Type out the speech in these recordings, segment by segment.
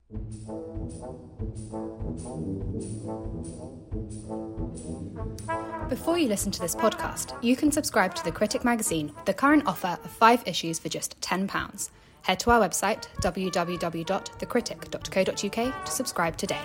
Before you listen to this podcast, you can subscribe to The Critic magazine with the current offer of 5 issues for just £10. Head to our website, www.thecritic.co.uk, to subscribe today.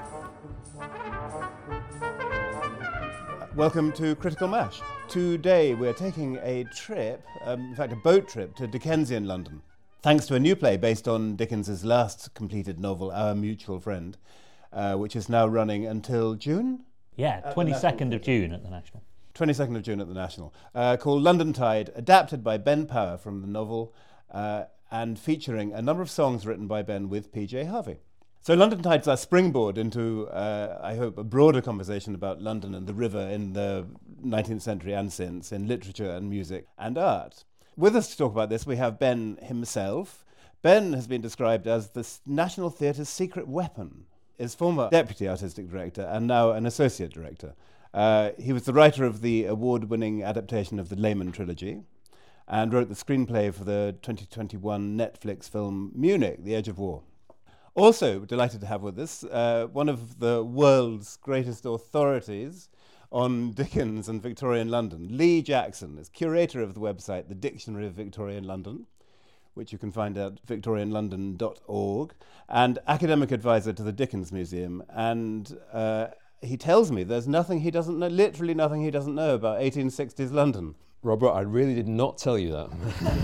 Welcome to Critical Mash. Today we're taking a trip, in fact a boat trip, to Dickensian London, thanks to a new play based on Dickens's last completed novel, Our Mutual Friend, which is now running until June? Yeah, 22nd of June at the National. 22nd of June at the National, called London Tide, adapted by Ben Power from the novel, and featuring a number of songs written by Ben with PJ Harvey. So London Tide's our springboard into, I hope, a broader conversation about London and the river in the 19th century and since, in literature and music and art. With us to talk about this, we have Ben himself. Ben has been described as the National Theatre's secret weapon, is former deputy artistic director and now an associate director. He was the writer of the award-winning adaptation of the Lehman trilogy and wrote the screenplay for the 2021 Netflix film Munich, The Edge of War. Also delighted to have with us one of the world's greatest authorities on Dickens and Victorian London. Lee Jackson is curator of the website The Dictionary of Victorian London, which you can find at victorianlondon.org, and academic advisor to the Dickens Museum. And he tells me there's nothing he doesn't know, literally nothing he doesn't know about 1860s London. Robert, I really did not tell you that.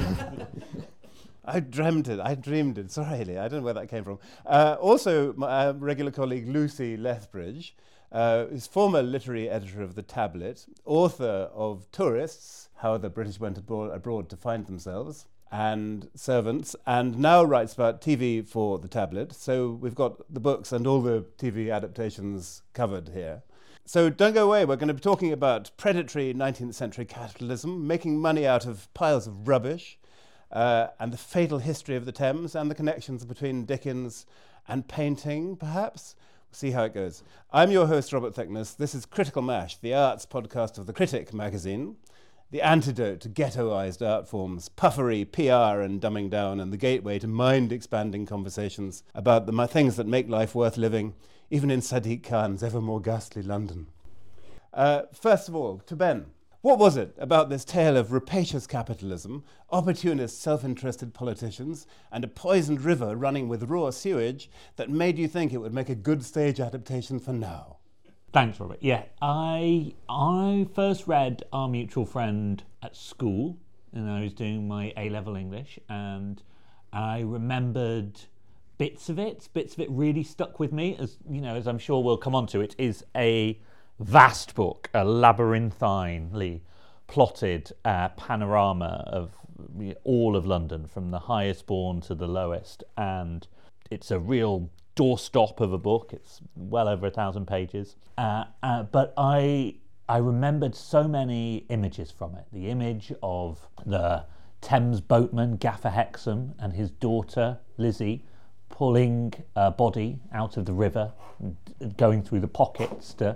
I dreamed it. Sorry, Lee, I don't know where that came from. Also, my regular colleague Lucy Lethbridge is former literary editor of The Tablet, author of Tourists, How the British Went Abroad to Find Themselves, and Servants, and now writes about TV for The Tablet. So we've got the books and all the TV adaptations covered here. So don't go away. We're going to be talking about predatory 19th century capitalism, making money out of piles of rubbish, and the fatal history of the Thames and the connections between Dickens and painting, perhaps. We'll see how it goes. I'm your host, Robert Thickness. This is Critical Mash, the arts podcast of The Critic magazine, the antidote to ghettoised art forms, puffery, PR and dumbing down, and the gateway to mind-expanding conversations about the things that make life worth living, even in Sadiq Khan's ever more ghastly London. First of all, to Ben. What was it about this tale of rapacious capitalism, opportunist self-interested politicians, and a poisoned river running with raw sewage that made you think it would make a good stage adaptation for now? Thanks, Robert. Yeah, I first read Our Mutual Friend at school, and I was doing my A-level English, and I remembered bits of it. Bits of it really stuck with me, as you know, as I'm sure we'll come on to. It is a vast book, a labyrinthinely plotted panorama of all of London, from the highest born to the lowest, and it's a real doorstop of a book. It's well over 1,000 pages, but I remembered so many images from it. The image of the Thames boatman Gaffer Hexam and his daughter Lizzie pulling a body out of the river, going through the pockets to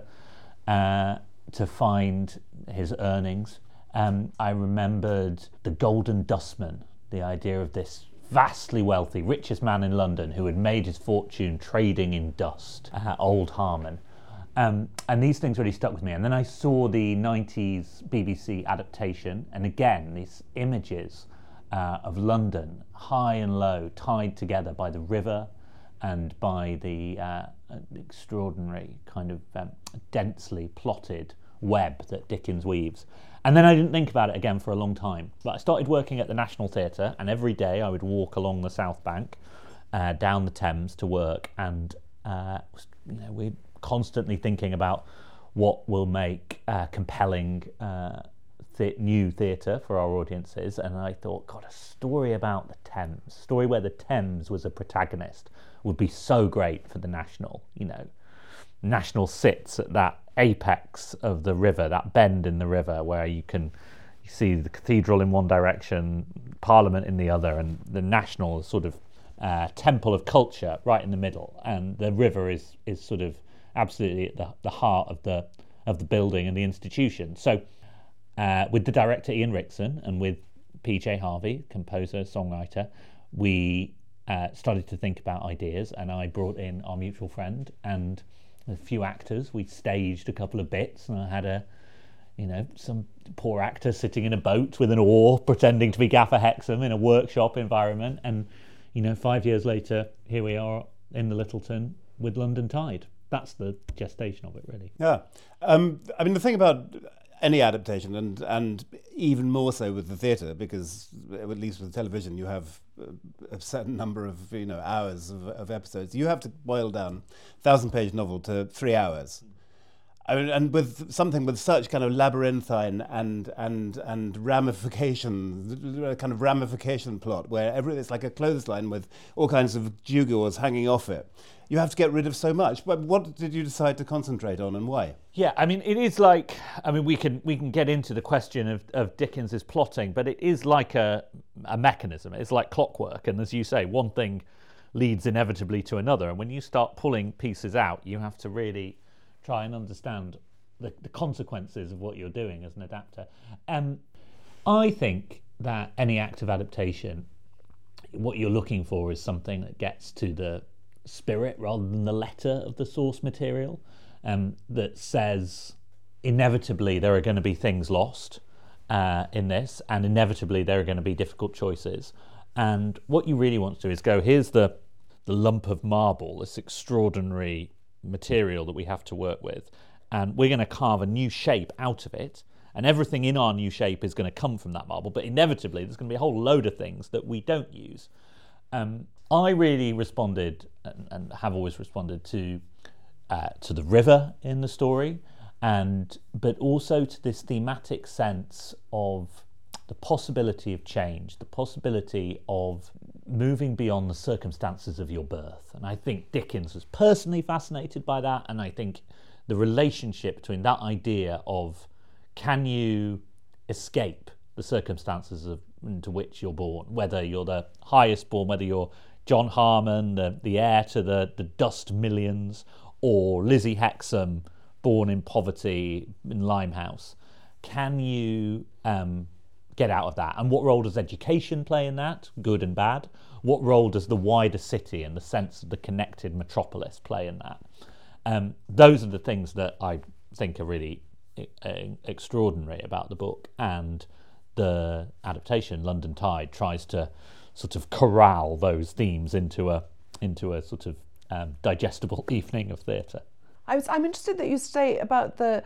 find his earnings. I remembered the Golden Dustman, the idea of this vastly wealthy, richest man in London who had made his fortune trading in dust, Old Harmon. And these things really stuck with me. And then I saw the 90s BBC adaptation, and again, these images of London, high and low, tied together by the river and by the extraordinary kind of densely plotted web that Dickens weaves. And then I didn't think about it again for a long time. But I started working at the National Theatre, and every day I would walk along the South Bank, down the Thames to work, and we're constantly thinking about what will make compelling new theatre for our audiences. And I thought, God, a story about the Thames, a story where the Thames was a protagonist, would be so great for the National. You know, National sits at that apex of the river, that bend in the river where you see the cathedral in one direction, Parliament in the other, and the National sort of temple of culture right in the middle, and the river is sort of absolutely at the heart of the building and the institution. So with the director Ian Rickson and with PJ Harvey, composer, songwriter, we started to think about ideas, and I brought in our mutual friend and a few actors. We staged a couple of bits, and I had some poor actor sitting in a boat with an oar pretending to be Gaffer Hexam in a workshop environment, and 5 years later here we are in the Littleton with London Tide. That's the gestation of it, really. Yeah. The thing about any adaptation, and even more so with the theatre, because at least with television you have a certain number of hours of episodes. You have to boil down a 1,000-page novel to 3 hours. And with something with such kind of labyrinthine and ramification, kind of ramification plot, where it's like a clothesline with all kinds of gewgaws hanging off it, you have to get rid of so much. But what did you decide to concentrate on, and why? Yeah, it is like, we can get into the question of Dickens's plotting, but it is like a mechanism. It's like clockwork, and as you say, one thing leads inevitably to another. And when you start pulling pieces out, you have to really try and understand the consequences of what you're doing as an adapter. I think that any active adaptation, what you're looking for is something that gets to the spirit rather than the letter of the source material, that says inevitably there are going to be things lost in this, and inevitably there are going to be difficult choices. And what you really want to do is go, here's the lump of marble, this extraordinary material that we have to work with, and we're going to carve a new shape out of it, and everything in our new shape is going to come from that marble, but inevitably there's going to be a whole load of things that we don't use. I really responded, and have always responded, to the river in the story, but also to this thematic sense of the possibility of change, the possibility of moving beyond the circumstances of your birth. And I think Dickens was personally fascinated by that, and I think the relationship between that idea of, can you escape the circumstances into which you're born, whether you're the highest born, whether you're John Harmon, the heir to the dust millions, or Lizzie Hexam, born in poverty in Limehouse. Can you get out of that? And what role does education play in that, good and bad? What role does the wider city and the sense of the connected metropolis play in that? Those are the things that I think are really extraordinary about the book, and the adaptation, London Tide, tries to sort of corral those themes into a sort of digestible evening of theatre. I'm interested that you say about the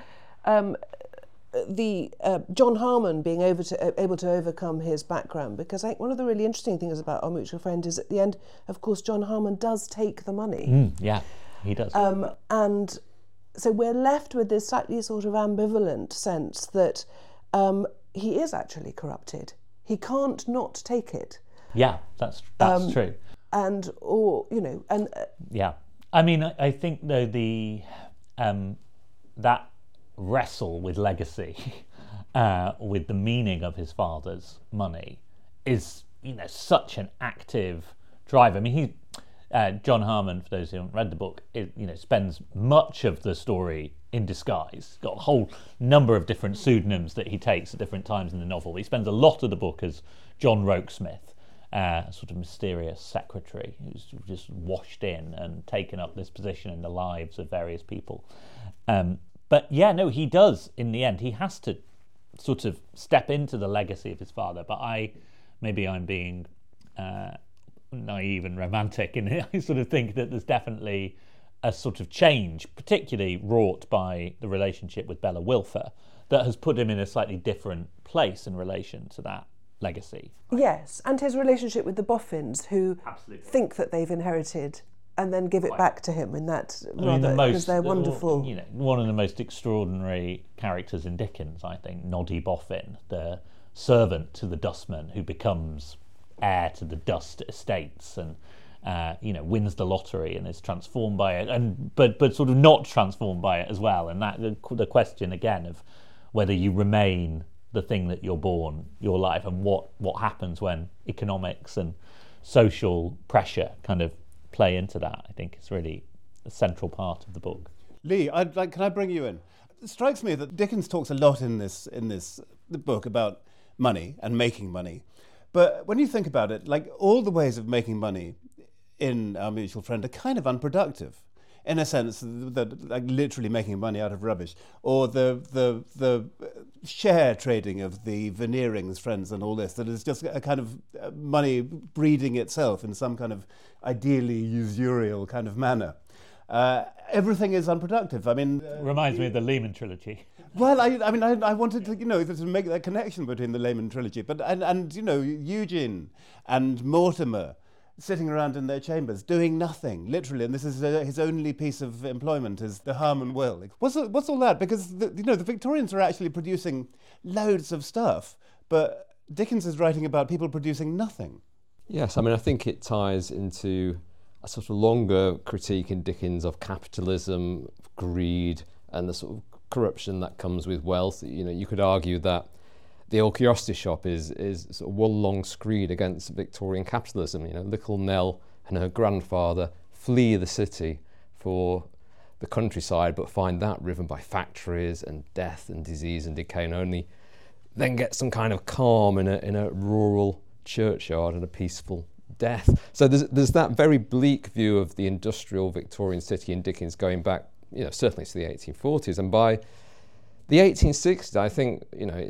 John Harmon being able to overcome his background, because I think one of the really interesting things about Our Mutual Friend is at the end, of course, John Harmon does take the money. Yeah, he does. And so we're left with this slightly sort of ambivalent sense that he is actually corrupted. He can't not take it. Yeah, that's true. Yeah. I think though that wrestle with legacy, with the meaning of his father's money, is such an active drive. John Harmon, for those who haven't read the book, spends much of the story in disguise. Got a whole number of different pseudonyms that he takes at different times in the novel. He spends a lot of the book as John Rokesmith, a sort of mysterious secretary who's just washed in and taken up this position in the lives of various people. He does, in the end. He has to sort of step into the legacy of his father, but I'm being naive and romantic, and I sort of think that there's definitely a sort of change, particularly wrought by the relationship with Bella Wilfer, that has put him in a slightly different place in relation to that legacy. Yes, and his relationship with the Boffins, who think that they've inherited and then give it back to him in that, because they're wonderful. One of the most extraordinary characters in Dickens, I think, Noddy Boffin, the servant to the dustman who becomes heir to the Dust estates and wins the lottery and is transformed by it, but sort of not transformed by it as well. And that the question again of whether you remain the thing that you're born, your life, and what happens when economics and social pressure kind of play into that, I think is really a central part of the book. Lee, can I bring you in? It strikes me that Dickens talks a lot in the book about money and making money. But when you think about it, like all the ways of making money in Our Mutual Friend are kind of unproductive, in a sense that like literally making money out of rubbish, or the share trading of the Veneering's friends and all this, that is just a kind of money breeding itself in some kind of ideally usurial kind of manner. Everything is unproductive. I mean, reminds me of the Lehman trilogy. Well, I wanted to, to make that connection between the Lehman trilogy, but and Eugene and Mortimer sitting around in their chambers doing nothing, literally, and this is his only piece of employment is the Harmon Will. What's all that? Because the Victorians are actually producing loads of stuff, but Dickens is writing about people producing nothing. Yes, I think it ties into a sort of longer critique in Dickens of capitalism, of greed, and the sort of corruption that comes with wealth. You could argue that the Old Curiosity Shop is sort of one long screed against Victorian capitalism. Little Nell and her grandfather flee the city for the countryside, but find that riven by factories and death and disease and decay, and only then get some kind of calm in a rural churchyard and a peaceful death. So there's that very bleak view of the industrial Victorian city in Dickens going back, certainly to the 1840s, and by the 1860s, I think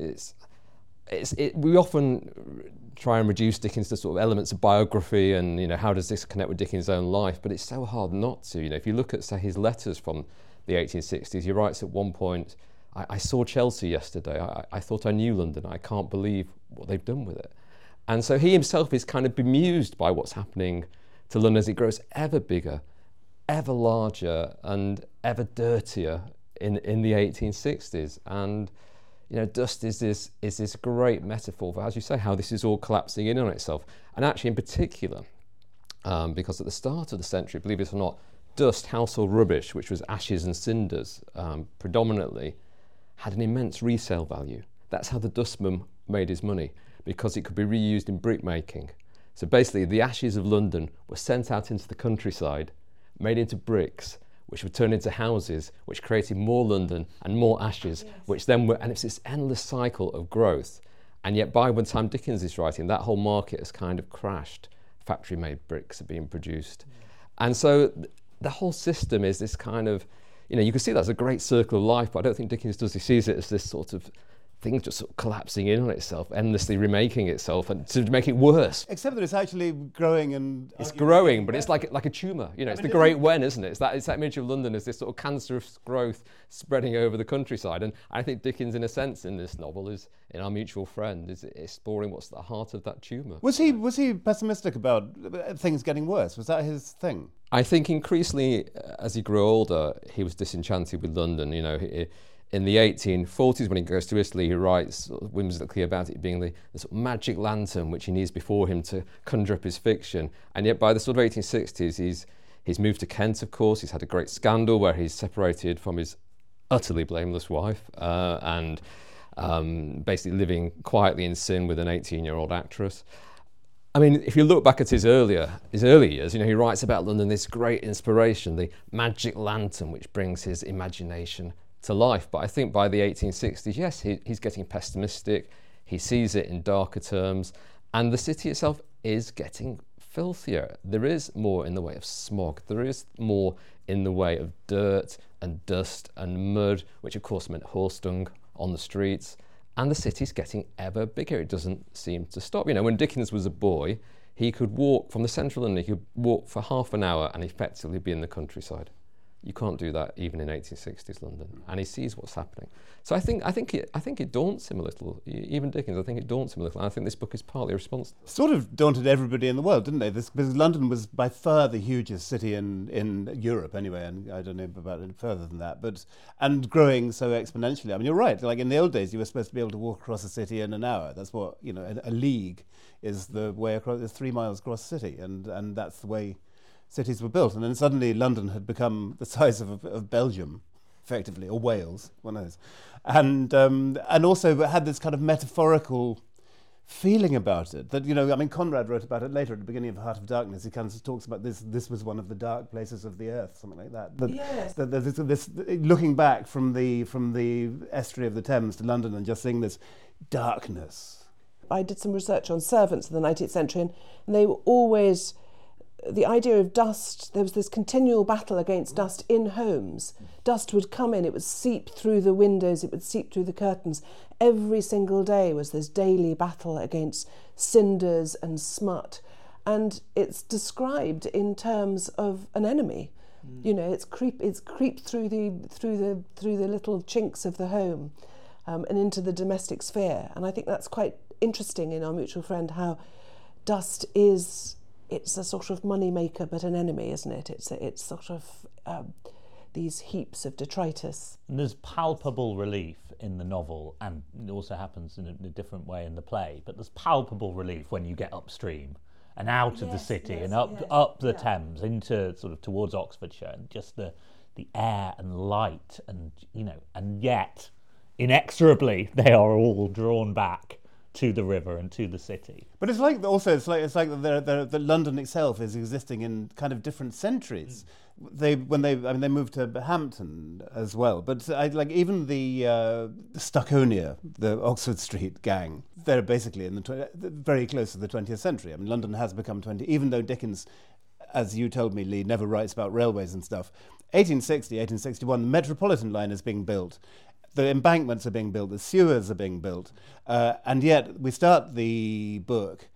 we often try and reduce Dickens to sort of elements of biography and how does this connect with Dickens' own life, but it's so hard not to. If you look at, say, his letters from the 1860s, he writes at one point, I saw Chelsea yesterday, I thought I knew London, I can't believe what they've done with it. And so he himself is kind of bemused by what's happening to London as it grows ever bigger, ever larger and ever dirtier in the 1860s. And dust is this great metaphor for, as you say, how this is all collapsing in on itself. And actually, in particular, because at the start of the century, believe it or not, dust, household rubbish, which was ashes and cinders predominantly, had an immense resale value. That's how the dustman made his money, because it could be reused in brick making. So basically, the ashes of London were sent out into the countryside, made into bricks, which were turned into houses, which created more London and more ashes, which then were, and it's this endless cycle of growth. And yet by the time Dickens is writing, that whole market has kind of crashed. Factory-made bricks are being produced. And so the whole system is this kind of, you can see that as a great circle of life, but I don't think Dickens does. He sees it as this sort of thing just sort of collapsing in on itself, endlessly remaking itself, and to make it worse. Except that it's actually growing and... It's growing, but it's like a tumour. It's the Great Wen, isn't it? It's that image of London as this sort of cancerous growth spreading over the countryside. And I think Dickens, in a sense, in this novel, is in Our Mutual Friend, is exploring what's at the heart of that tumour. Was he pessimistic about things getting worse? Was that his thing? I think increasingly, as he grew older, he was disenchanted with London. In the 1840s, when he goes to Italy, he writes sort of whimsically about it being the sort of magic lantern which he needs before him to conjure up his fiction. And yet by the sort of 1860s, he's moved to Kent, of course. He's had a great scandal where he's separated from his utterly blameless wife and basically living quietly in sin with an 18-year-old actress. I mean, if you look back at his early years, he writes about London, this great inspiration, the magic lantern which brings his imagination to life. But I think by the 1860s, yes, he's getting pessimistic. He sees it in darker terms, and the city itself is getting filthier. There is more in the way of smog. There is more in the way of dirt and dust and mud, which of course meant horse dung on the streets. And the city's getting ever bigger. It doesn't seem to stop. When Dickens was a boy, he could walk from the central London, he could walk for half an hour and effectively be in the countryside. You can't do that even in 1860s London, and he sees what's happening. So I think it daunts him a little. Even Dickens, I think it daunts him a little. And I think this book is partly a response. Sort of daunted everybody in the world, didn't they? Because London was by far the hugest city in Europe, anyway, and I don't know about it further than that. And growing so exponentially. I mean, you're right. Like in the old days, you were supposed to be able to walk across a city in an hour. That's what a league is the way across. It's 3 miles across the city, and that's the way cities were built. And then suddenly London had become the size of Belgium, effectively, or Wales, one knows. And also had this kind of metaphorical feeling about it. That, Conrad wrote about it later at the beginning of Heart of Darkness. He kind of talks about this was one of the dark places of the earth, something like that. Yes. This looking back from the estuary of the Thames to London and just seeing this darkness. I did some research on servants in the 19th century, and they were always the idea of dust, there was this continual battle against dust in homes. Dust would come in, it would seep through the windows, it would seep through the curtains. Every single day was this daily battle against cinders and smut. And it's described in terms of an enemy. You know, it's creeped through the little chinks of the home and into the domestic sphere. And I think that's quite interesting in Our Mutual Friend, how dust it's a sort of money maker but an enemy, isn't it? It's sort of these heaps of detritus. And there's palpable relief in the novel, and it also happens in a different way in the play, but there's palpable relief when you get upstream and out of the city and up the Thames into sort of towards Oxfordshire, and just the air and light, and you know, and yet inexorably they are all drawn back to the river and to the city. But it's like that London itself is existing in kind of different centuries. They moved to Hampton as well, but even the Stucconia, the Oxford Street gang, they're basically in very close to the 20th century. I mean, London has become 20, even though Dickens, as you told me, Lee, never writes about railways and stuff. 1860, 1861, the Metropolitan line is being built. The embankments are being built, the sewers are being built, and yet we start the book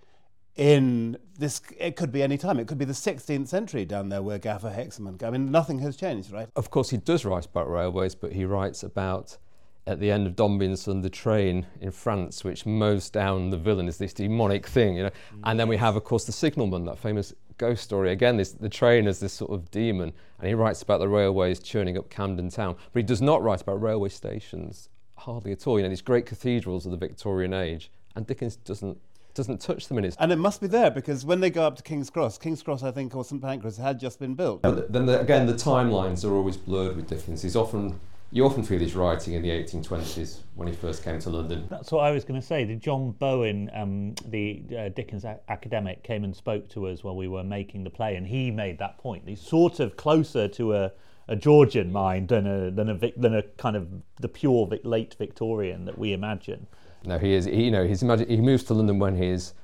in this, it could be any time, it could be the 16th century down there where Gaffer Hexam, I mean, nothing has changed, right? Of course, he does write about railways, but he writes about, at the end of Dombey and Son, the train in France, which mows down the villain, is this demonic thing, you know. And then we have, of course, the signalman, that famous ghost story. Again, the train as this sort of demon, and he writes about the railways churning up Camden Town, but he does not write about railway stations, hardly at all. You know, these great cathedrals of the Victorian age, and Dickens doesn't touch them in his... And it must be there, because when they go up to King's Cross, I think, or St Pancras had just been built. But then again, the timelines are always blurred with Dickens. You often feel he's writing in the 1820s when he first came to London. That's what I was going to say. John Bowen, the Dickens academic, came and spoke to us while we were making the play, and he made that point. He's sort of closer to a Georgian mind than a kind of the pure late Victorian that we imagine. No, he is. He moves to London when he is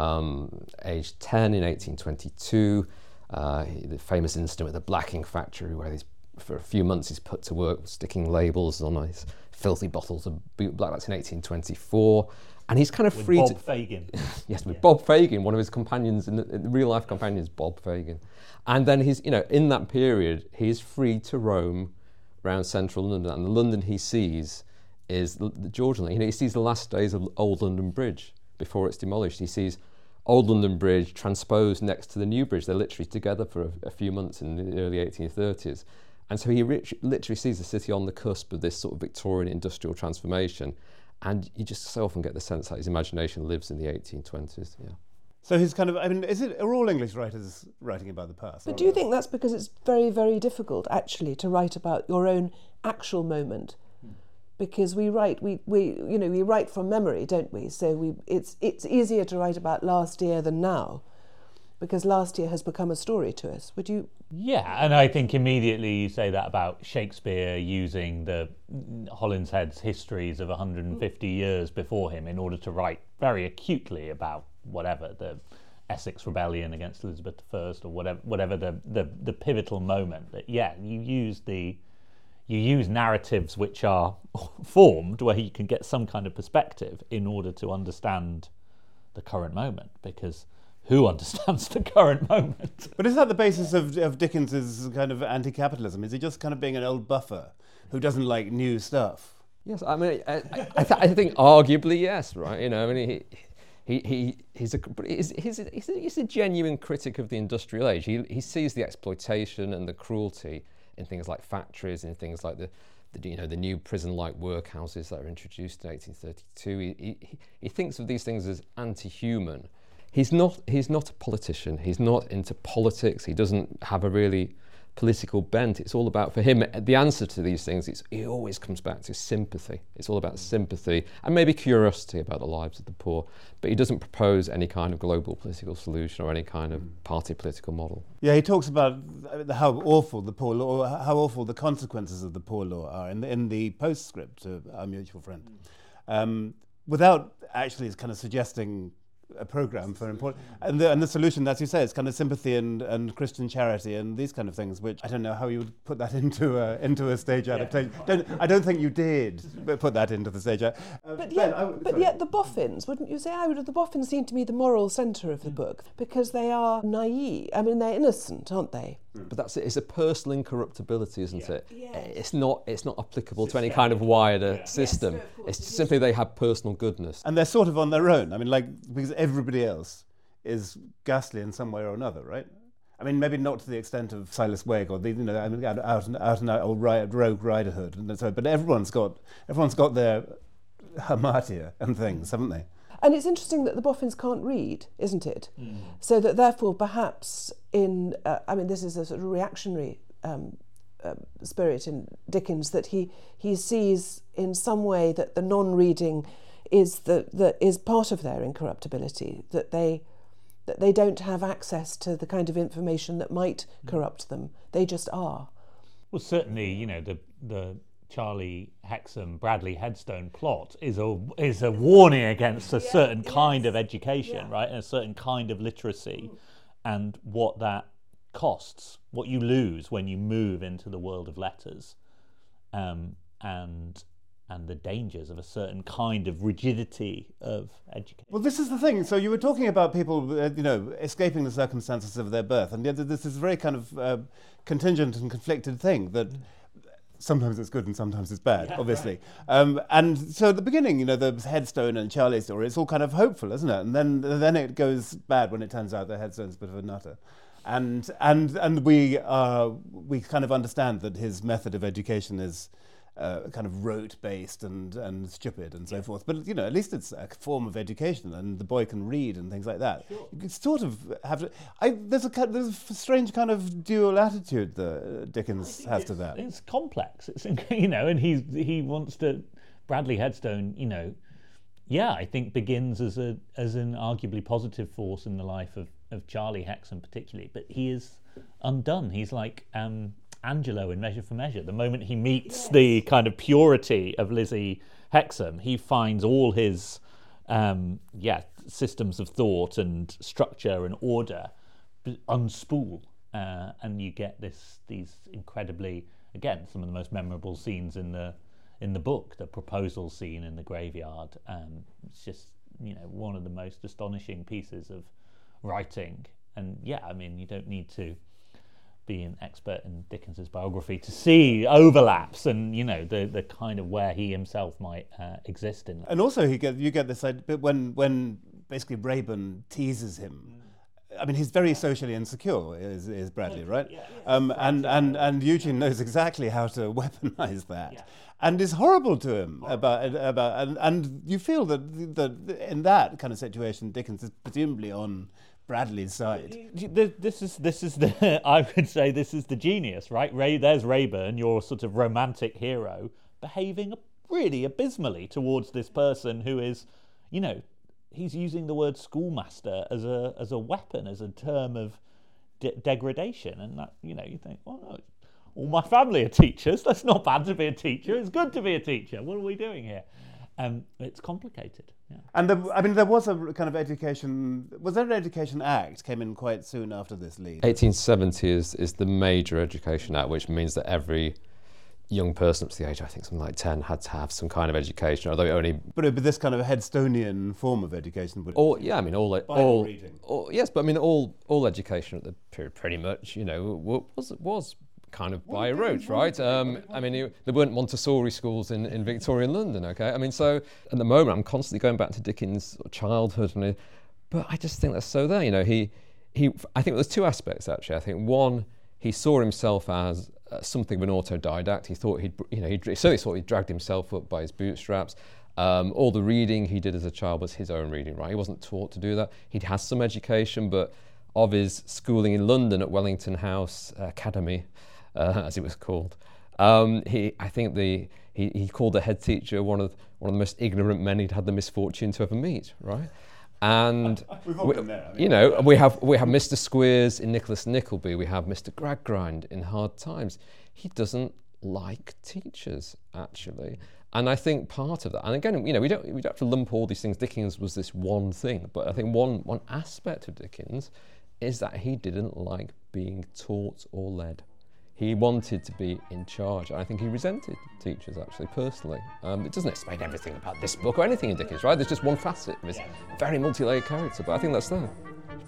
aged 10 in 1822. The famous incident with the blacking factory, where for a few months he's put to work sticking labels on these filthy bottles of boot black. That's in 1824, and he's kind of free. Bob Fagin. Yes, with Bob Fagin, one of his companions in the real life companions, Bob Fagin. And then he's, in that period, he's free to roam around central London, and the London he sees is the Georgian Line. He sees the last days of Old London Bridge before it's demolished. He sees Old London Bridge transposed next to the new bridge. They're literally together for a few months in the early 1830s. And so he literally sees the city on the cusp of this sort of Victorian industrial transformation. And you just so often get the sense that his imagination lives in the 1820s. Yeah. So he's kind of, are all English writers writing about the past? But do you think that's because it's very, very difficult, actually, to write about your own actual moment? Because we write from memory, don't we? So it's easier to write about last year than now, because last year has become a story to us. Would you? Yeah, and I think immediately you say that about Shakespeare using the Holinshead's histories of 150 years before him in order to write very acutely about whatever, the Essex Rebellion against Elizabeth I, or whatever the pivotal moment. That you use narratives which are formed where you can get some kind of perspective in order to understand the current moment, because who understands the current moment? But is that the basis of Dickens's kind of anti-capitalism? Is he just kind of being an old buffer who doesn't like new stuff? Yes, I mean, I think arguably yes, right? He's a genuine critic of the industrial age. He sees the exploitation and the cruelty in things like factories, in things like the new prison-like workhouses that are introduced in 1832. He thinks of these things as anti-human. He's not a politician. He's not into politics. He doesn't have a really political bent. It's all about, for him, the answer to these things, he always comes back to sympathy. It's all about sympathy and maybe curiosity about the lives of the poor. But he doesn't propose any kind of global political solution or any kind of party political model. Yeah, he talks about how awful the poor law, how awful the consequences of the poor law are in the postscript to Our Mutual Friend, without actually kind of suggesting a program for important, and the solution, as you say, is kind of sympathy and Christian charity and these kind of things. Which I don't know how you would put that into a stage adaptation. I don't think you did put that into the stage. But yet the boffins, wouldn't you say? The boffins seem to me the moral centre of the book because they are naive. I mean, they're innocent, aren't they? But that's it. It's a personal incorruptibility, isn't it? Yeah. It's not applicable to any kind of wider system. Yes, it's simply they have personal goodness. And they're sort of on their own. I mean, because everybody else is ghastly in some way or another, right? I mean, maybe not to the extent of Silas Wegg or out and out or rogue riderhood, and so. But everyone's got their hamartia and things, haven't they? And it's interesting that the boffins can't read, isn't it? So that therefore perhaps this is a sort of reactionary spirit in Dickens, that he sees in some way that the non-reading is part of their incorruptibility, that they don't have access to the kind of information that might corrupt them. They just are. Well, certainly, the Charlie Hexam Bradley Headstone plot is a warning against a certain kind of education, right, and a certain kind of literacy, and what that costs, what you lose when you move into the world of letters, and the dangers of a certain kind of rigidity of education. Well, this is the thing. So you were talking about people, escaping the circumstances of their birth, and yet this is a very kind of contingent and conflicted thing that. Sometimes it's good and sometimes it's bad, obviously. And so at the beginning, the Headstone and Charlie story, it's all kind of hopeful, isn't it? And then it goes bad when it turns out that Headstone's a bit of a nutter. And we kind of understand that his method of education is kind of rote-based and stupid and so forth. But, at least it's a form of education and the boy can read and things like that. Sure. You sort of have to... There's a strange kind of dual attitude that Dickens has to that. It's complex. It's, and he wants to... Bradley Headstone, I think begins as an arguably positive force in the life of Charlie Hexam particularly, but he is undone. He's like... Angelo in Measure for Measure. The moment he meets the kind of purity of Lizzie Hexam, he finds all his systems of thought and structure and order unspool, and you get these incredibly, again, some of the most memorable scenes in the book. The proposal scene in the graveyard. It's just one of the most astonishing pieces of writing. And you don't need to be an expert in Dickens's biography to see overlaps and the kind of where he himself might exist in. And also you get this idea when basically Rayburn teases him. I mean, he's very socially insecure, is Bradley, right? And Eugene knows exactly how to weaponize that, and is horrible to him about and you feel that in that kind of situation, Dickens is presumably on Bradley's side. This is the I would say this is the genius, right? There's Rayburn, your sort of romantic hero, behaving really abysmally towards this person who is, he's using the word schoolmaster as a weapon, as a term of degradation, and that you think, well, no, all my family are teachers. That's not bad to be a teacher. It's good to be a teacher. What are we doing here? It's complicated. Yeah. And there was a kind of education. Was there an Education Act came in quite soon after this lead? 1870 is the major Education Act, which means that every young person up to the age, I think something like 10, had to have some kind of education. Although it only. But it'd be this kind of Headstonian form of education. Yes, but all education at the period pretty much, was kind of by rote, right? There weren't Montessori schools in Victorian London, okay? So at the moment I'm constantly going back to Dickens' childhood, but I just think that's so there. I think there's two aspects actually. I think one, he saw himself as something of an autodidact. He thought he certainly thought he dragged himself up by his bootstraps. All the reading he did as a child was his own reading, right? He wasn't taught to do that. He has some education, but of his schooling in London at Wellington House Academy, as it was called. He called the head teacher one of the most ignorant men he'd had the misfortune to ever meet, right? And we've all been there. We have Mr. Squeers in Nicholas Nickleby. We have Mr. Gradgrind in Hard Times. He doesn't like teachers, actually. And I think part of that, and again, we don't have to lump all these things. Dickens was this one thing, but I think one aspect of Dickens is that he didn't like being taught or led. He wanted to be in charge. I think he resented teachers, actually, personally. It doesn't explain everything about this book or anything in Dickens, right? There's just one facet of his very multi-layered character, but I think that's there.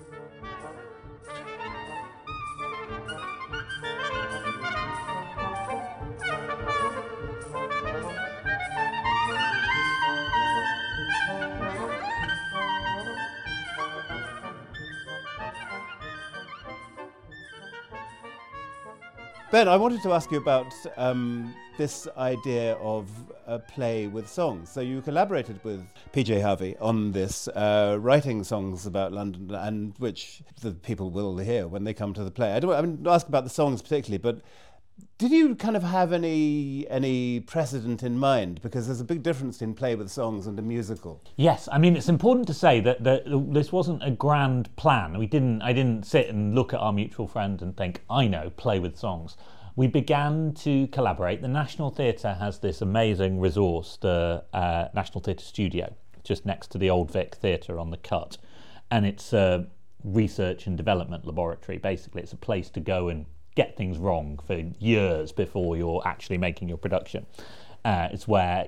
Ben, I wanted to ask you about this idea of a play with songs. So you collaborated with PJ Harvey on this, writing songs about London, and which the people will hear when they come to the play. I don't ask about the songs particularly, but did you kind of have any precedent in mind? Because there's a big difference in play with songs and a musical. Yes, I mean, it's important to say that this wasn't a grand plan. I didn't sit and look at our mutual friend and think, I know, play with songs. We began to collaborate. The National Theatre has this amazing resource, the National Theatre Studio, just next to the Old Vic Theatre on the Cut. And it's a research and development laboratory, basically. It's a place to go and get things wrong for years before you're actually making your production. It's where,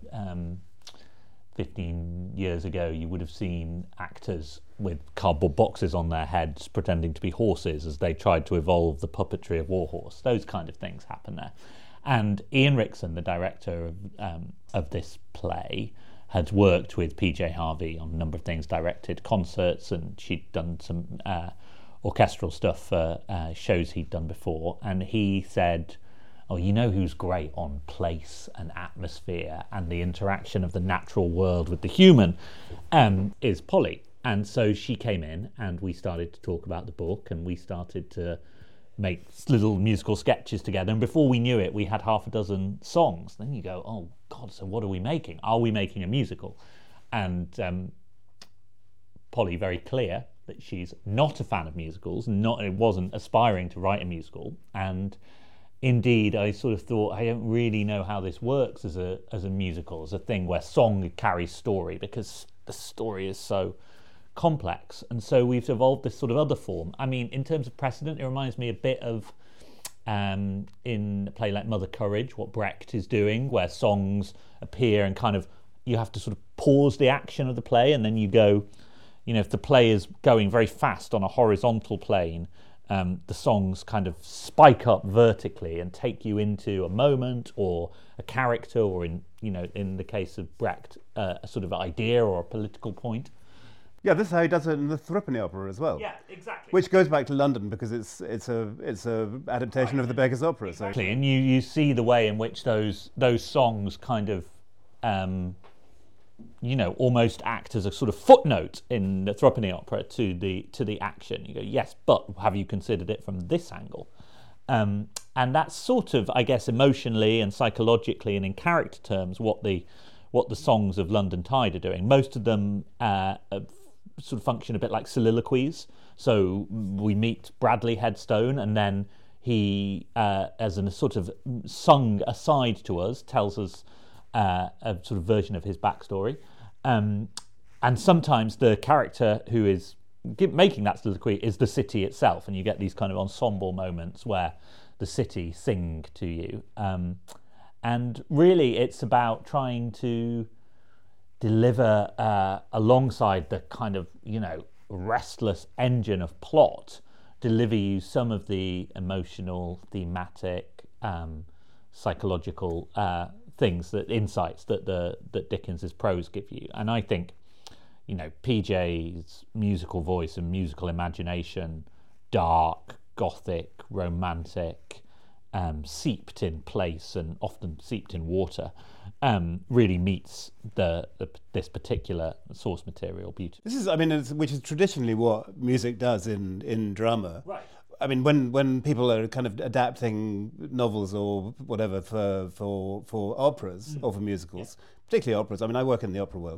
15 years ago you would have seen actors with cardboard boxes on their heads pretending to be horses as they tried to evolve the puppetry of Warhorse. Those kind of things happen there. And Ian Rickson, the director of this play, had worked with PJ Harvey on a number of things, directed concerts, and she'd done some orchestral stuff for shows he'd done before, and he said, oh, you know who's great on place and atmosphere and the interaction of the natural world with the human is Polly. And so she came in and we started to talk about the book, and we started to make little musical sketches together, and before we knew it we had half a dozen songs. Then you go, oh God, so what are we making? Are we making a musical? And Polly, very clear that she's not a fan of musicals, wasn't aspiring to write a musical, and indeed I sort of thought, I don't really know how this works as a musical, as a thing where song carries story, because the story is so complex. And so we've evolved this sort of other form. I mean, in terms of precedent, it reminds me a bit of in a play like Mother Courage, what Brecht is doing, where songs appear and kind of you have to sort of pause the action of the play, and then you go, if the play is going very fast on a horizontal plane, the songs kind of spike up vertically and take you into a moment or a character, or in the case of Brecht, a sort of idea or a political point. Yeah, this is how he does it in the Threepenny Opera as well. Yeah, exactly. Which goes back to London because it's a adaptation of the Beggar's Opera. Exactly, so. And you see the way in which those songs kind of almost act as a sort of footnote in the Threepenny Opera to the action. You go, yes, but have you considered it from this angle? And that's sort of, I guess, emotionally and psychologically and in character terms what the songs of London Tide are doing. Most of them sort of function a bit like soliloquies. So we meet Bradley Headstone, and then he, as a sort of sung aside to us, tells us a sort of version of his backstory. And sometimes the character who is making that soliloquy is the city itself, and you get these kind of ensemble moments where the city sing to you. And really it's about trying to deliver alongside the kind of, restless engine of plot, deliver you some of the emotional, thematic, psychological insights that Dickens's prose give you. And I think, PJ's musical voice and musical imagination, dark, gothic, romantic, seeped in place and often seeped in water, really meets this particular source material beauty. This is, which is traditionally what music does in drama. Right. I mean, when people are kind of adapting novels or whatever for operas or for musicals, particularly operas. I mean, I work in the opera world.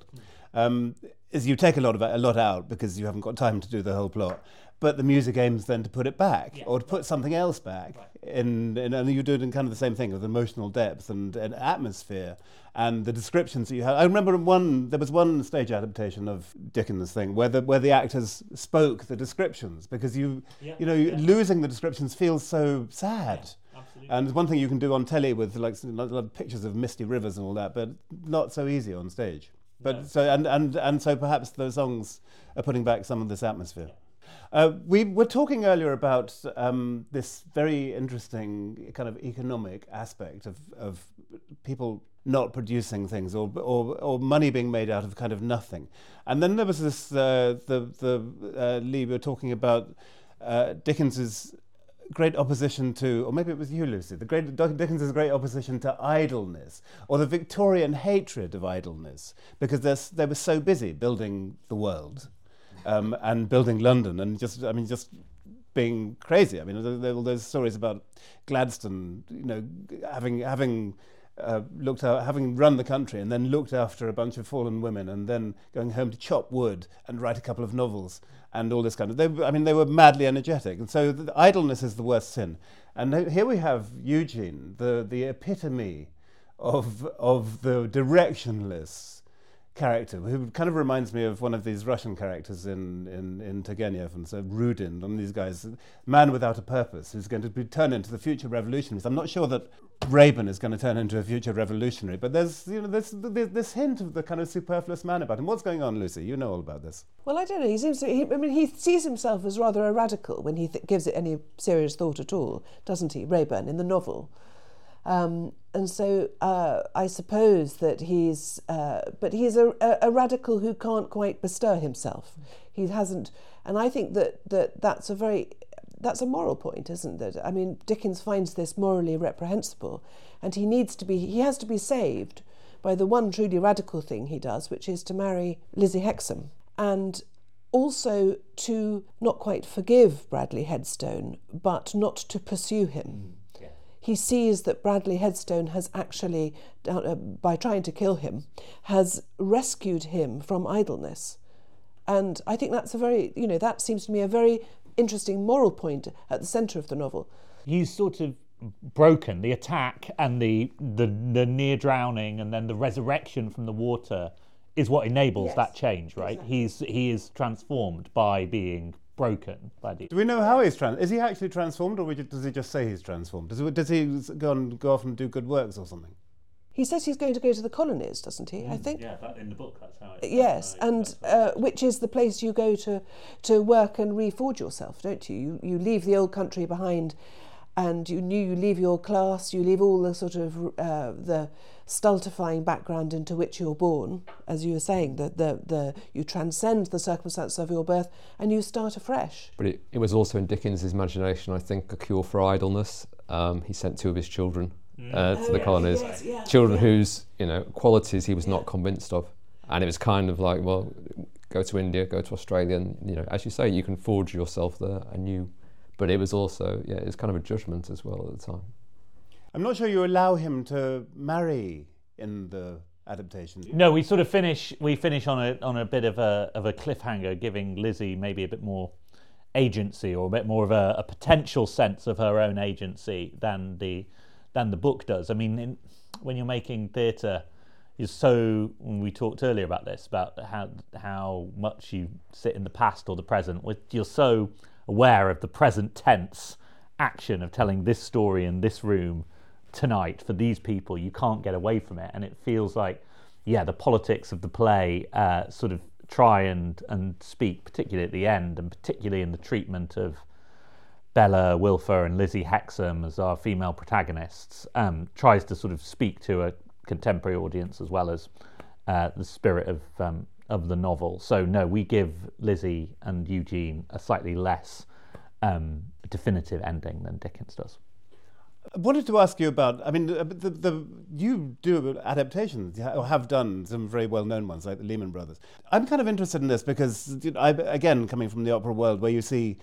Is you take a lot out because you haven't got time to do the whole plot. But the music aims then to put it back, or to put something else back, and you do it in kind of the same thing with emotional depth and atmosphere, and the descriptions that you have. I remember there was one stage adaptation of Dickens' thing where the actors spoke the descriptions, because losing the descriptions feels so sad. Absolutely. And one thing you can do on telly with like pictures of misty rivers and all that, but not so easy on stage. But so perhaps those songs are putting back some of this atmosphere. We were talking earlier about this very interesting kind of economic aspect of people not producing things or money being made out of kind of nothing. And then there was this, Lee, we were talking about Dickens's great opposition to, or maybe it was you, Lucy, Dickens's great opposition to idleness, or the Victorian hatred of idleness, because they were so busy building the world. And building London, and just being crazy. I mean, there were those stories about Gladstone, having run the country and then looked after a bunch of fallen women, and then going home to chop wood and write a couple of novels and all this kind of. They were madly energetic, and so idleness is the worst sin. And here we have Eugene, the epitome of the directionless character, who kind of reminds me of one of these Russian characters in Turgenev, and so Rudin, and these guys, man without a purpose, who's going to turn into the future revolutionaries. I'm not sure that Raeburn is going to turn into a future revolutionary, but there's this hint of the kind of superfluous man about him. What's going on, Lucy? You know all about this. Well, I don't know. He sees himself as rather a radical when he gives it any serious thought at all, doesn't he, Raeburn, in the novel? And so I suppose that he's a radical who can't quite bestir himself. He hasn't, and I think that's a moral point, isn't it? I mean, Dickens finds this morally reprehensible, and he has to be saved by the one truly radical thing he does, which is to marry Lizzie Hexam, and also to not quite forgive Bradley Headstone, but not to pursue him. He sees that Bradley Headstone has actually, by trying to kill him, has rescued him from idleness. And I think that's that seems to me a very interesting moral point at the centre of the novel. He's sort of broken. The attack and the near drowning and then the resurrection from the water is what enables that change, right? Exactly. He is transformed by being broken by the... Do we know how he's is he actually transformed, or does he just say he's transformed? Does he go off and do good works or something? He says he's going to go to the colonies, doesn't he? I think. Yeah, in the book that's how it. Yes, which is the place you go to work and reforge yourself, don't you? You leave the old country behind, and you leave your class, you leave all the sort of the stultifying background into which you're born, as you were saying, you transcend the circumstances of your birth and you start afresh. But it was also in Dickens' imagination, I think, a cure for idleness. He sent 2 of his children to the colonies, children whose qualities he was not convinced of, and it was kind of like, well, go to India, go to Australia, and as you say, you can forge yourself there anew. But it was also, it was kind of a judgment as well at the time. I'm not sure you allow him to marry in the adaptation. No, we sort of finish on a bit of a cliffhanger, giving Lizzie maybe a bit more agency, or a bit more of a potential sense of her own agency than the book does. I mean, when you're making theatre, we talked earlier about this, about how much you sit in the past or the present. You're so aware of the present tense action of telling this story in this room tonight for these people. You can't get away from it, and it feels like the politics of the play sort of try and speak, particularly at the end, and particularly in the treatment of Bella Wilfer and Lizzie Hexam as our female protagonists, tries to sort of speak to a contemporary audience as well as the spirit of the novel. So no, we give Lizzie and Eugene a slightly less definitive ending than Dickens does. I wanted to ask you about, I mean, you do adaptations, or have done some very well-known ones, like the Lehman Brothers. I'm kind of interested in this because, again, coming from the opera world, where you see,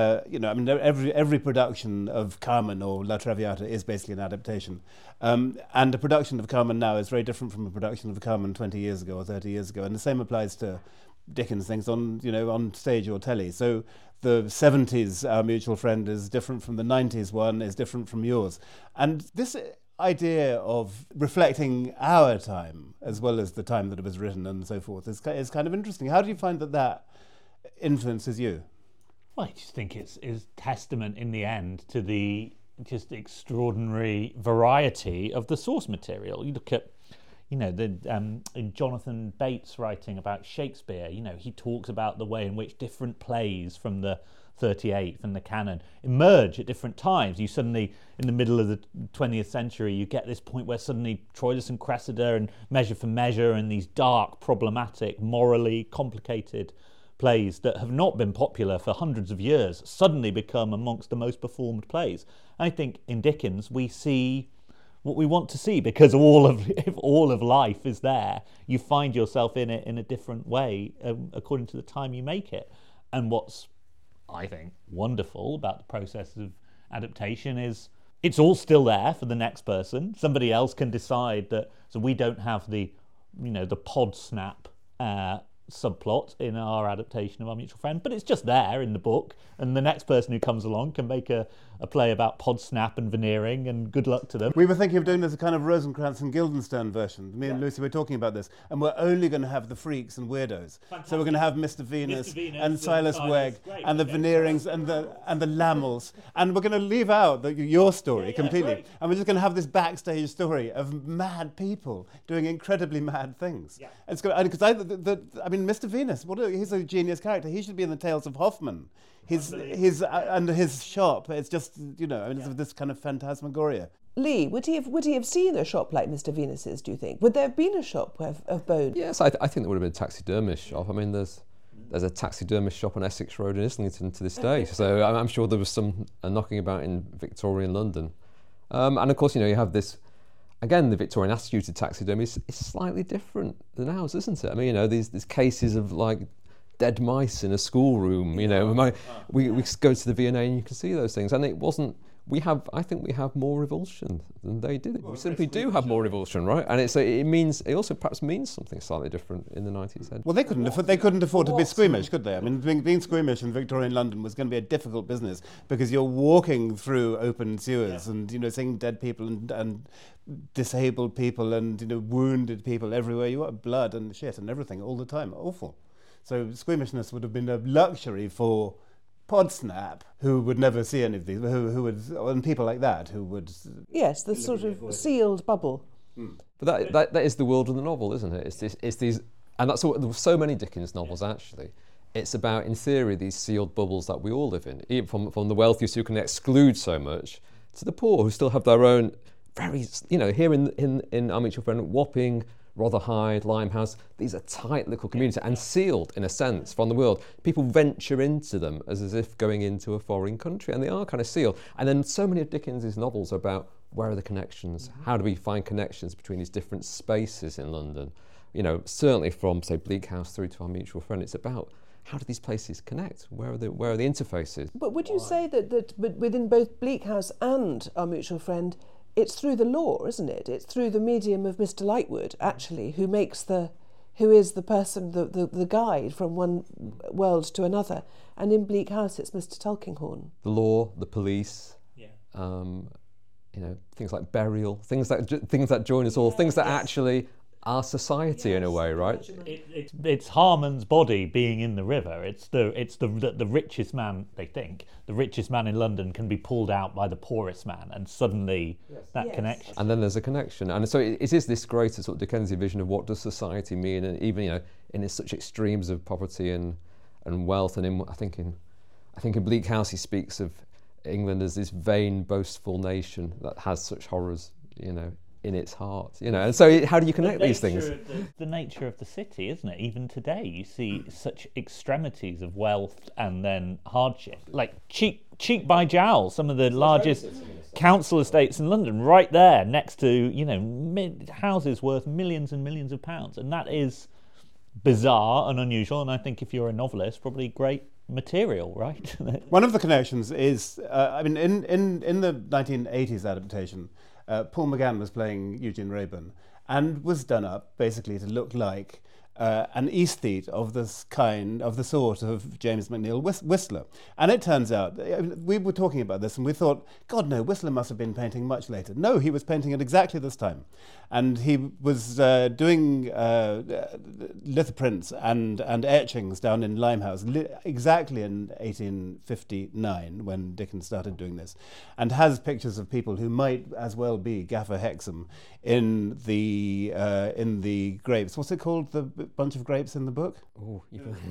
every production of Carmen or La Traviata is basically an adaptation. And a production of Carmen now is very different from a production of Carmen 20 years ago or 30 years ago. And the same applies to Dickens things on stage or telly. So the 70s Our Mutual Friend is different from the 90s one, is different from yours. And this idea of reflecting our time as well as the time that it was written and so forth is kind of interesting. How do you find that influences you? Well, I just think it's testament in the end to the just extraordinary variety of the source material. You look at in Jonathan Bates writing about Shakespeare, he talks about the way in which different plays from the 38th and the canon emerge at different times. You suddenly, in the middle of the 20th century, you get this point where suddenly Troilus and Cressida and Measure for Measure and these dark, problematic, morally complicated plays that have not been popular for hundreds of years suddenly become amongst the most performed plays. I think in Dickens we see what we want to see, because if all of life is there, you find yourself in it in a different way according to the time you make it. And what's, I think, wonderful about the process of adaptation is it's all still there for the next person. Somebody else can decide that. So we don't have the Podsnap subplot in our adaptation of Our Mutual Friend, but it's just there in the book, and the next person who comes along can make a play about Podsnap and veneering, and good luck to them. We were thinking of doing this a kind of Rosencrantz and Guildenstern version. Me and Lucy were talking about this, and we're only going to have the freaks and weirdos. Fantastic. So we're going to have Mr. Venus and Silas Wegg and the veneerings and the Lamels, and we're going to leave out your story completely, great. And we're just going to have this backstage story of mad people doing incredibly mad things. Yeah. It's because Mr. Venus, he's a genius character. He should be in the Tales of Hoffmann. His shop. It's just it's this kind of phantasmagoria. Lee, would he have seen a shop like Mr. Venus's? Do you think? Would there have been a shop of bones? Yes, I think there would have been a taxidermist shop. I mean, there's a taxidermist shop on Essex Road in Islington to this day. So I'm sure there was some knocking about in Victorian London, and of course you have this. Again, the Victorian attitude to taxidermy is slightly different than ours, isn't it? I mean, these cases of like dead mice in a schoolroom. We go to the V&A and you can see those things, and it wasn't. I think we have more revulsion than they did. We simply do have more revulsion, right? And it also perhaps means something slightly different in the 90s. Well, they couldn't afford to be squeamish, could they? I mean, being squeamish in Victorian London was going to be a difficult business, because you're walking through open sewers and seeing dead people and disabled people and wounded people everywhere. You got blood and shit and everything all the time. Awful. So squeamishness would have been a luxury for Podsnap, who would never see any of these, who would, and people like that who would. Yes, the sort of sealed bubble. But that is the world of the novel, isn't it? It's these, and that's so many Dickens novels actually. It's about, in theory, these sealed bubbles that we all live in, even from the wealthiest who can exclude so much, to the poor who still have their own very, here in Our Mutual Friend, Wapping, Rotherhithe, Limehouse, these are tight little communities and sealed, in a sense, from the world. People venture into them as if going into a foreign country, and they are kind of sealed. And then so many of Dickens' novels are about where are the connections? How do we find connections between these different spaces in London? Certainly from, say, Bleak House through to Our Mutual Friend, it's about how do these places connect? Where are the interfaces? But would you say that within both Bleak House and Our Mutual Friend, it's through the law, isn't it? It's through the medium of Mr. Lightwood, actually, who is the person, the guide from one world to another. And in Bleak House, it's Mr. Tulkinghorn. The law, the police, things like burial, things that join us all, things that actually are society in a way, right? It's Harmon's body being in the river. It's the richest man, they think, the richest man in London can be pulled out by the poorest man, and suddenly that connection. And then there's a connection. And so it is this greater sort of Dickensian vision of what does society mean, and even in such extremes of poverty and wealth. And I think in Bleak House he speaks of England as this vain, boastful nation that has such horrors, in in its heart, you know. And so how do you connect these things? The nature of the city, isn't it? Even today, you see such extremities of wealth and then hardship. Like Cheek by Jowl, some of the largest council estates in London, right there next to, you know, houses worth millions and millions of pounds. And that is bizarre and unusual. And I think if you're a novelist, probably great material, right? One of the connections is, in the 1980s adaptation, Paul McGann was playing Eugene Wrayburn and was done up basically to look like an aesthete of this kind, of the sort of James McNeill Whistler. And it turns out, we were talking about this and we thought, God no, Whistler must have been painting much later. No, he was painting at exactly this time. And he was doing lithoprints and etchings down in Limehouse exactly in 1859 when Dickens started doing this, and has pictures of people who might as well be Gaffer Hexam in the grapes. What's it called? The bunch of grapes in the book? Oh,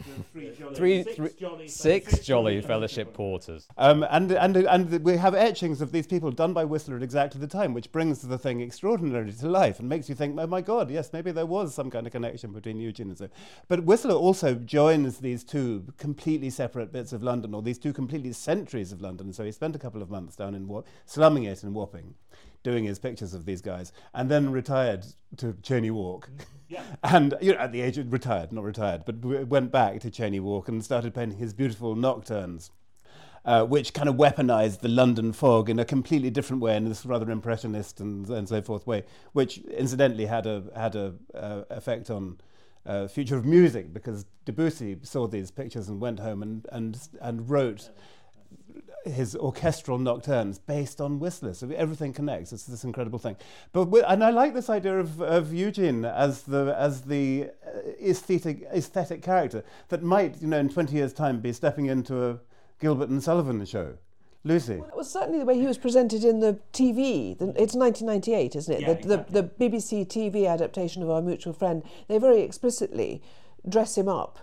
six jolly fellowship porters. And we have etchings of these people done by Whistler at exactly the time, which brings the thing extraordinarily to life and makes you think, oh my God, yes, maybe there was some kind of connection between Eugene and so. But Whistler also joins these two completely separate bits of London, or these two completely centuries of London. So he spent a couple of months down in slumming it in Wapping, doing his pictures of these guys, and then retired to Cheyne Walk. Yeah. And at the age of not retired, but went back to Cheyne Walk and started painting his beautiful nocturnes, which kind of weaponized the London fog in a completely different way, in this rather impressionist and so forth way, which incidentally had a effect on future of music, because Debussy saw these pictures and went home and wrote his orchestral nocturnes based on Whistler. So everything connects. It's this incredible thing. And I like this idea of Eugene as the aesthetic character that might, in 20 years' time, be stepping into a Gilbert and Sullivan show. Lucy? Well, it was certainly the way he was presented in the TV. It's 1998, isn't it? Yeah, exactly. The BBC TV adaptation of Our Mutual Friend. They very explicitly dress him up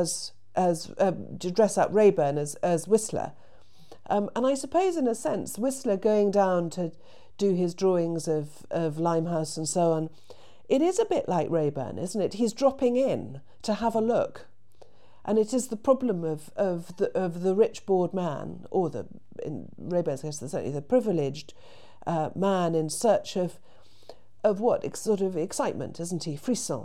to dress up Wrayburn as Whistler. And I suppose, in a sense, Whistler going down to do his drawings of Limehouse and so on, it is a bit like Wrayburn, isn't it? He's dropping in to have a look. And it is the problem of the rich bored man, or in Wrayburn's case, certainly the privileged man in search of what sort of excitement, isn't he? Frisson.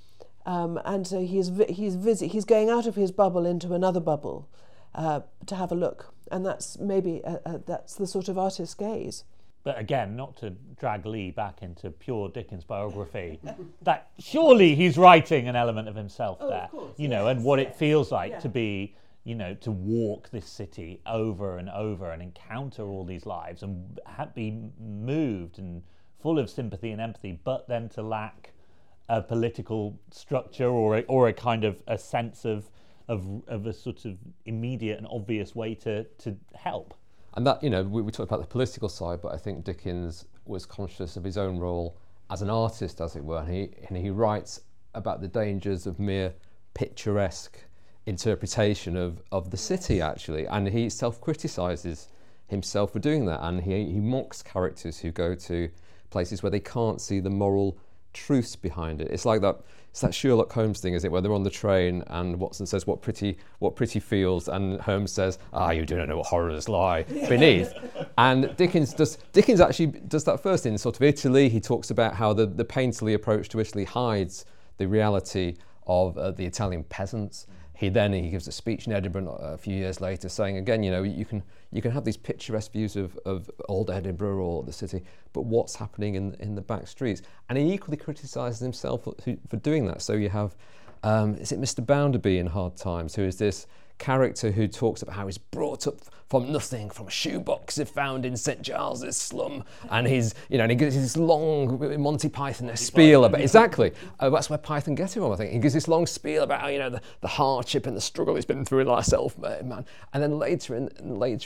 And so he's going out of his bubble into another bubble to have a look, and that's maybe that's the sort of artist's gaze. But again, not to drag Lee back into pure Dickens biography, that surely he's writing an element of himself there, of course, and what it feels like to be, to walk this city over and over and encounter all these lives and be moved and full of sympathy and empathy, but then to lack a political structure or a kind of a sense of a sort of immediate and obvious way to help. And that, we talked about the political side, but I think Dickens was conscious of his own role as an artist, as it were, and he writes about the dangers of mere picturesque interpretation of the city, actually, and he self-criticises himself for doing that, and he mocks characters who go to places where they can't see the moral truths behind it. It's that Sherlock Holmes thing, is it, where they're on the train and Watson says, what pretty fields, and Holmes says, you do not know what horrors lie beneath. And Dickens actually does that first in sort of Italy. He talks about how the painterly approach to Italy hides the reality of the Italian peasants. He gives a speech in Edinburgh a few years later saying, again, you can have these picturesque views of old Edinburgh or the city, but what's happening in the back streets? And he equally criticises himself for doing that. So you have, is it Mr. Bounderby in Hard Times, who is this character who talks about how he's brought up from nothing, from a shoebox he found in St. Giles's slum, and he's, and he gives this long Monty Python spiel about, exactly, that's where Python gets it from, I think. He gives this long spiel about how, the hardship and the struggle he's been through in life, self-made man, and then later in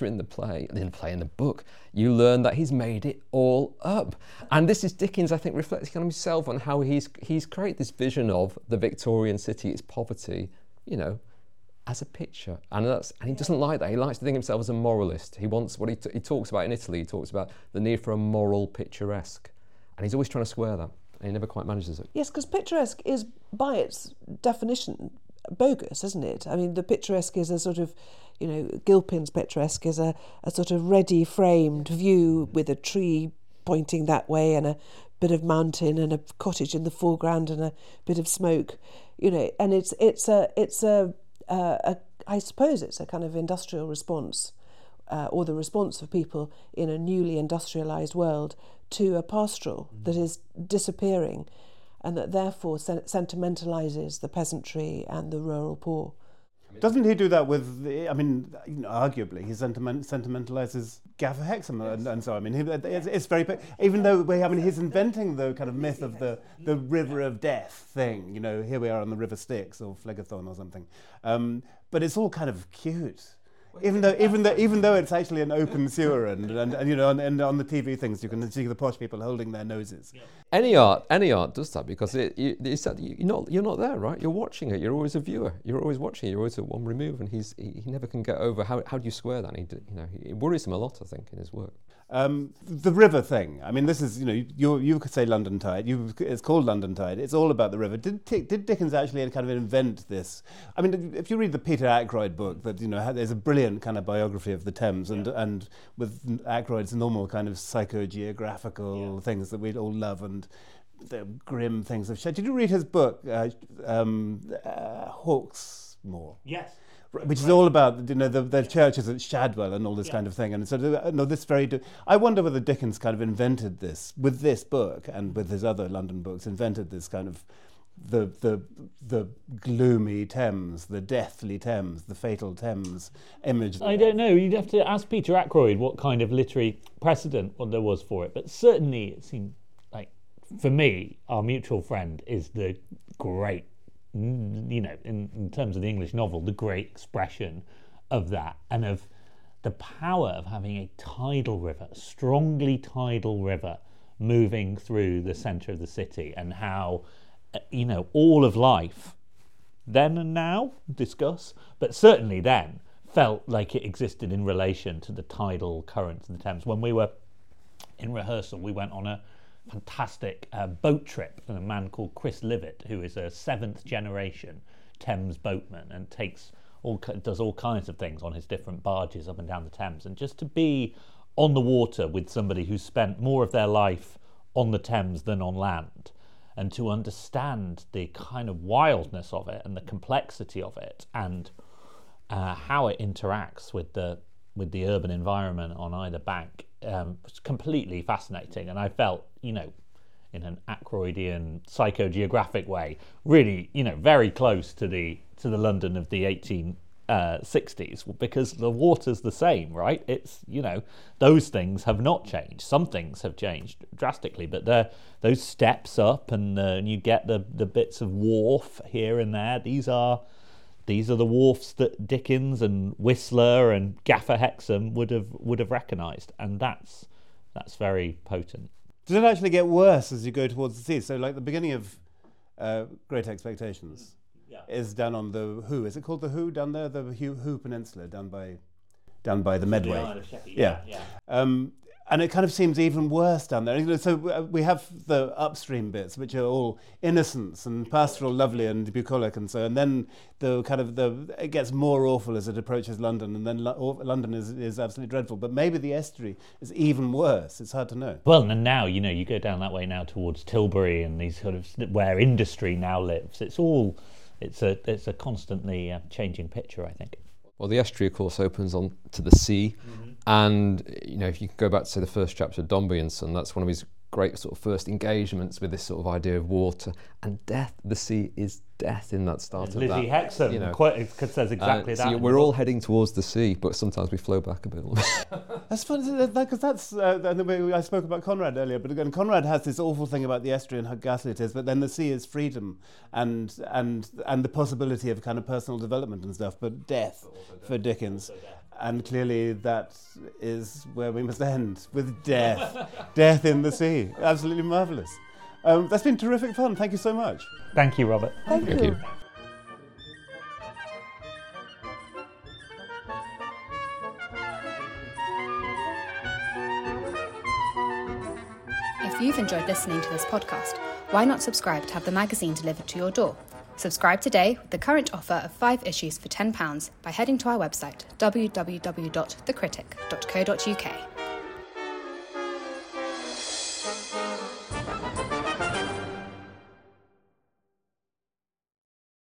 the book, you learn that he's made it all up. And this is Dickens, I think, reflecting on himself, on how he's created this vision of the Victorian city, its poverty, as a picture, and he doesn't like that. He likes to think of himself as a moralist. He wants what he talks about in Italy. He talks about the need for a moral picturesque, And he's always trying to square that, and he never quite manages it. Yes, because picturesque is, by its definition, bogus, isn't it? I mean, the picturesque is a sort of, Gilpin's picturesque is a sort of ready-framed view with a tree pointing that way and a bit of mountain and a cottage in the foreground and a bit of smoke, and it's a I suppose it's a kind of industrial response, or the response of people in a newly industrialised world to a pastoral that is disappearing, and that therefore sentimentalises the peasantry and the rural poor. Doesn't he do that with, arguably, he sentimentalises Gaffer Hexham and so, it's very, even though, he's inventing the kind of myth of the river of death thing, here we are on the River Styx or Phlegethon or something. But it's all kind of cute. Even though it's actually an open sewer and on the TV things you can see the posh people holding their noses. Yeah. Any art does that because you're not there, right? You're watching it. You're always a viewer. You're always watching it. You're always at one remove, and he never can get over how do you square that? It worries him a lot, I think, in his work. The river thing. This is you could say London Tide. It's called London Tide. It's all about the river. Did Dickens actually kind of invent this? If you read the Peter Ackroyd book, that there's a brilliant kind of biography of the Thames, and with Ackroyd's normal kind of psychogeographical things that we all love and the grim things of. Did you read his book, Hawksmoor? Yes. Which is all about the churches at Shadwell and all this kind of thing, and so this I wonder whether Dickens kind of invented this with this book and with his other London books. Invented this kind of the gloomy Thames, the deathly Thames, the fatal Thames image. I don't know. You'd have to ask Peter Ackroyd what kind of literary precedent there was for it, but certainly it seemed like, for me, our mutual friend is the great. In terms of the English novel, the great expression of that and of the power of having a tidal river, a strongly tidal river, moving through the centre of the city, and how, all of life, then and now, discuss, but certainly then, felt like it existed in relation to the tidal currents of the Thames. When we were in rehearsal, we went on a fantastic boat trip with a man called Chris Livett, who is a 7th generation Thames boatman and does all kinds of things on his different barges up and down the Thames. And just to be on the water with somebody who's spent more of their life on the Thames than on land, and to understand the kind of wildness of it and the complexity of it, and how it interacts with the urban environment on either bank, was completely fascinating. And I felt, in an Ackroydian psychogeographic way, really, very close to the London of the 1860s, because the water's the same, right? It's, those things have not changed. Some things have changed drastically, but those steps up and you get the bits of wharf here and there. These are the wharfs that Dickens and Whistler and Gaffer Hexham would have recognised, and that's very potent. Does it actually get worse as you go towards the sea? So, like the beginning of Great Expectations is down on the Who. Is it called the Who down there? The Who Peninsula down by the Medway. The Isle of Sheppey. Yeah. And it kind of seems even worse down there. So we have the upstream bits, which are all innocence and pastoral, lovely and bucolic and so. And then it gets more awful as it approaches London, and then London is absolutely dreadful. But maybe the estuary is even worse. It's hard to know. Well, and now you go down that way now towards Tilbury and these sort of where industry now lives. It's a constantly changing picture, I think. Well, the estuary, of course, opens on to the sea. Mm-hmm. And, if you go back to, say, the first chapter of Dombey and Son, that's one of his great sort of first engagements with this sort of idea of water and death. The sea is death in that start of that. Lizzie Hexham says exactly that. So we're all heading towards the sea, but sometimes we flow back a bit. That's funny, because that's the way I spoke about Conrad earlier. But again, Conrad has this awful thing about the estuary and how ghastly it is. But then the sea is freedom and the possibility of kind of personal development and stuff. But death for Dickens. And clearly that is where we must end, with death. Death in the sea. Absolutely marvellous. That's been terrific fun. Thank you so much. Thank you, Robert. Thank you. If If you've enjoyed listening to this podcast, why not subscribe to have the magazine delivered to your door? Subscribe today with the current offer of 5 issues for £10 by heading to our website www.thecritic.co.uk.